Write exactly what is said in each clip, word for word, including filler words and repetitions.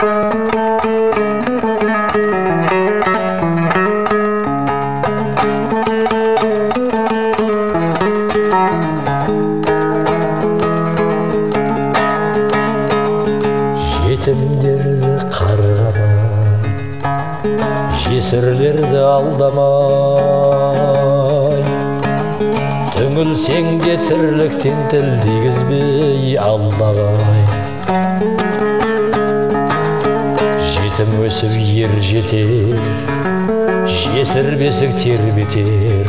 Жетімдерді қарғамай, жесірлерді алдамай, түңілсең де тірліктен тіл тигізбей алдағай. Жетім өсіп ер жетер, жесір бесік тербетер.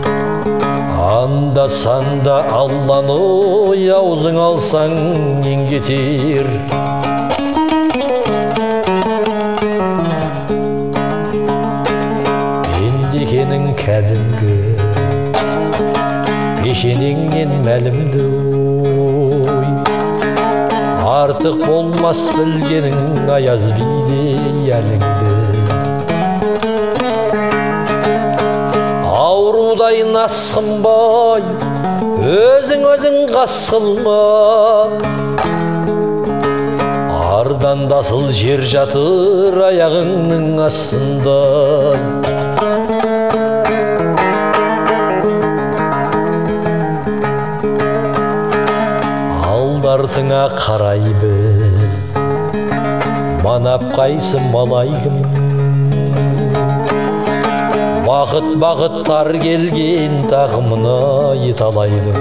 Анда-санда Алланы аузың алсаң нең кетер. Пендекенің кәдімгі пешенеңнен мәлімді ой, артық болмас білгенің аяз биде әліңді. Аурудай насқынбай, өзің-өзің қас қылма, ардандасыл жер жатыр аяғыңның астында. Артыңа қарай біл, манап қайсы малай кім. Бақыт-бақыттар келген тағымына еталайдың.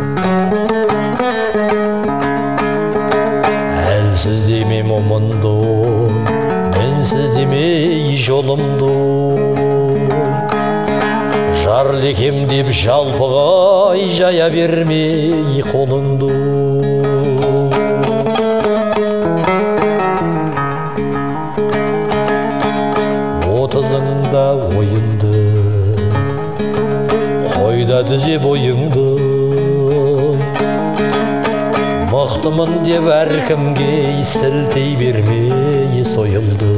Әлсіз деме момынды, мінсіз демей жолымды. Жарлекем деп жалпығай жая бермей қолыңды. Отызыңда ойынды, қойда дүзе бойыңды. Мықтымын деп әркімге сілтей бермей сойылды.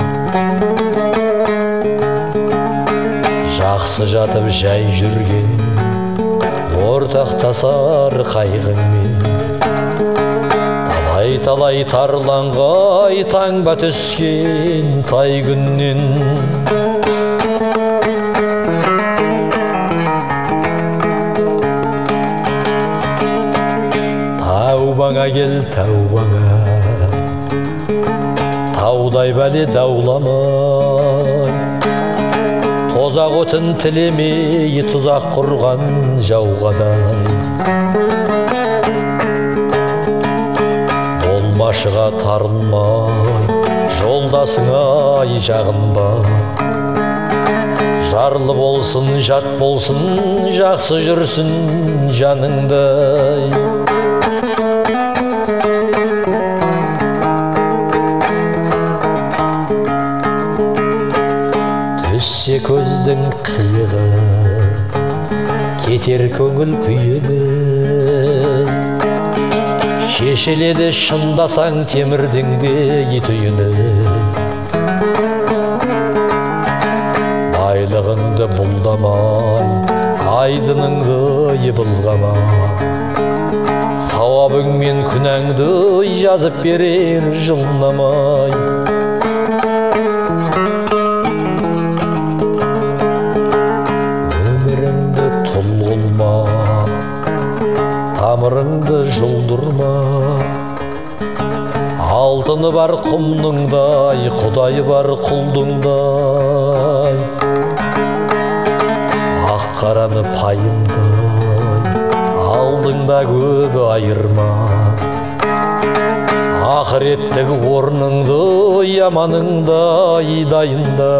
Жақсы жатып жай жүрген, ортақтасар қайғыңмен. Талай-талай тарланғай таңба түскен тай күннен. Таубаңа кел, таубаңа, таудай бәле дауламай. Тозақ отын тілемей, тұзақ құрған жауғадай. Болмашыға тарылмай, жолдасыңа жағынба. Жарлы болсын, жат болсын, жақсы жүрсін жаныңдай. Түссе көздің қиығы, кетер көңіл күйігі. Шешіледі шындасаң темірдің де етүйіні. Байлығыңды бұлдамай, айдыныңды ебылғама. Сауабың мен күнәңді жазып берер жылнамай. Өміріңді тұл қылма, тамырыңды жұлдырма. Алтыны бар құмныңдай, құдайы бар құлдыңдай. Ақ қараны пайымдай, алдыңда көбі айырма. Ақыреттік орныңды яманыңдай дайында.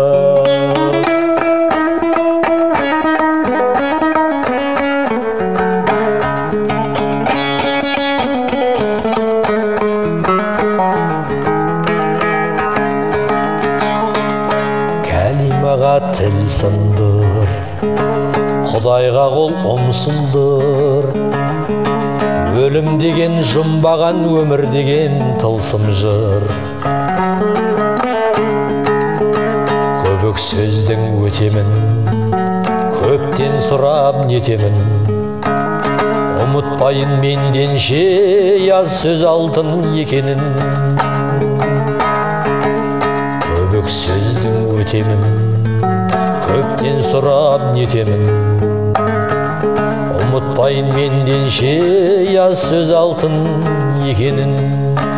Тіл сындыр, Құдайға қол ұмсындыр. Өлім деген жұмбаған, өмір деген тылсым жыр. Көбік сөздің өтемін, көптен сұрап нетемін. Ұмытпайын менденше яз сөз алтын екенін. жетемін, көптен сұрап нетемін. Ұмытпайын менденше яз сөз алтын екенін.